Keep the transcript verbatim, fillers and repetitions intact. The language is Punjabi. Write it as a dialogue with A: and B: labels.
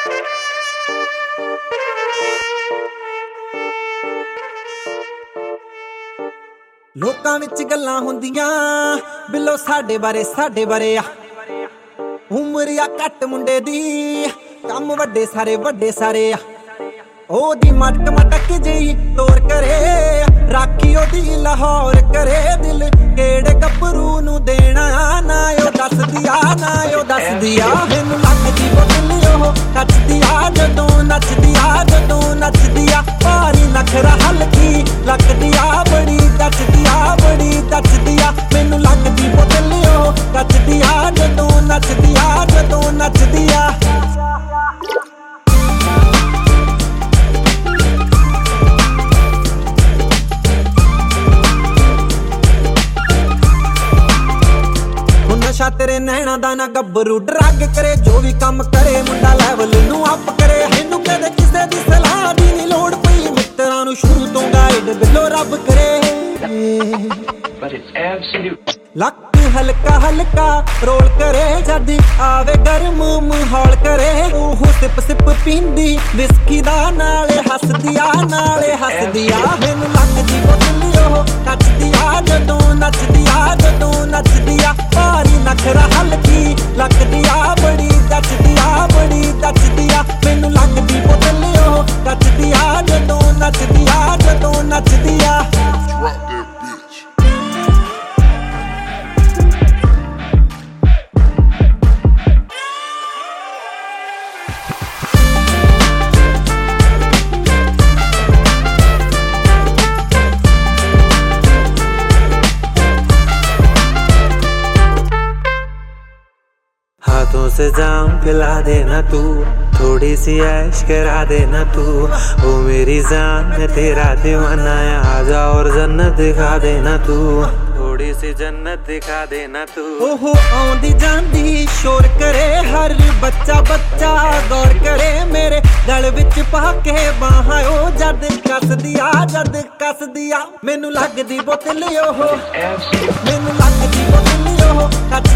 A: ਲੋਕਾਂ ਵਿੱਚ ਗੱਲਾਂ ਹੁੰਦੀਆਂ ਬਿੱਲੋ ਸਾਡੇ ਬਾਰੇ ਸਾਡੇ ਬਾਰੇ ਆ ਉਮਰ ਆ ਘੱਟ ਮੁੰਡੇ ਦੀ ਕੰਮ ਵੱਡੇ ਸਾਰੇ ਵੱਡੇ ਸਾਰੇ ਆ ਉਹਦੀ ਮਟਕ ਮਟਕ ਜਿਹੀ ਤੋਰ ਕਰੇ ਰਾਖੀ ਉਹਦੀ ਲਾਹੌਰ ਕਰੇ ਦਿਲ ਕਿਹੜੇ ਗੱਭਰੂ ਨੂੰ ਦੇਣਾ ਨਾ ਉਹ ਦੱਸਦੀ ਆ ਨਾ ਉਹ ਦੱਸਦੀ ਆ ਮੈਨੂੰ ਲੱਗਦੀ ਬੋਤਲ ਉਹ ਨੱਚਦੀ ਆ ਜਦੋਂ ਨੱਚਦੀ ਆ ਜਦੋਂ ਨੱਚਦੀ ਆ ਭਾਰੀ ਨਖਰਾ ਹਲਕੀ ਲੱਗਦੀ ਆ ਬੜੀ ਦੱਸਦੀ ਆ ਬੜੀ ਦੱਸਦੀ ਆ ਮੈਨੂੰ ਲੱਗਦੀ ਬੋਤਲ ਉਹ ਨੱਚਦੀ ਆ ਜਦੋਂ ਨੱਚਦੀ ਆ ਜਦੋਂ ਨੱਚਦੀ ਆ ਨਸ਼ਾ ਤੇਰੇ ਨੈਣਾ ਦਾ ਨਾ ਗੱਭਰੂ ਡਰੱਗ ਕਰੇ ਜੋ ਵੀ ਕੰਮ ਕਰੇ ਮੁੰਡਾ ਲੈਵਲ ਨੂੰ ਅਪ ਕਰੇ ਇਹਨੂੰ ਕਦੇ ਕਿਸੇ ਦੀ ਸਲਾਹ ਦੀ ਨਹੀਂ ਲੋੜ ਪਈ ਮਿੱਤਰਾਂ ਨੂੰ ਸ਼ੁਰੂ ਤੋਂ ਗਾਈਡ ਬਿੱਲੋ ਰੱਬ ਕਰੇ
B: But it's absolute
A: ਲੱਕ ਹਲਕਾ ਹਲਕਾ ਰੋਲ ਕਰੇ ਜਦ ਆਵੇ ਗਰਮ ਮਾਹੌਲ ਕਰੇ ਉਹ ਸਿਪ ਸਿਪ ਪੀਂਦੀ ਵਿਸਕੀ ਦਾ ਨਾਲੇ ਹੱਸਦੀ ਆ ਨਾਲੇ ਹੱਸਦੀ ਆ ਮੈਨੂੰ ਲੱਗਦੀ ਬੋਤਲ ਉਹ ਨੱਚਦੀ ਆ ਜਦੋਂ ਨੱਚਦੀ ਆ ਜਦੋਂ ਨੱਚਦੀ ਆ ਭਾਰੀ ਨਖਰਾ ਹਲਕੀ ਲੱਗਦੀ ਆ ਬੜੀ ਦੱਸਦੀ ਆ ਬੜੀ ਦੱਸਦੀ ਆ ਮੈਨੂੰ ਲੱਗਦੀ ਬੋਤਲ ਉਹ ਨੱਚਦੀ ਆ ਜਦੋਂ ਨੱਚਦੀ ਆ ਜਦੋਂ ਨੱਚਦੀ ਆ
C: हाथों से जाम पिला देना तू थोड़ी सी ऐश करा देना तू ओ मेरी जान मैं तेरा दीवाना है आजा और जन्नत दिखा देना तू थोड़ी सी जन्नत दिखा देना तू
A: ओहो आउंदी जांदी शोर करे हर बच्चा बच्चा गौर करे मेरे गल विच पा के बाहां ओ जद कसदी आ जद कसदी आ मैनू लगदी बोतल ओहो मैनू लगदी बोतल ओहो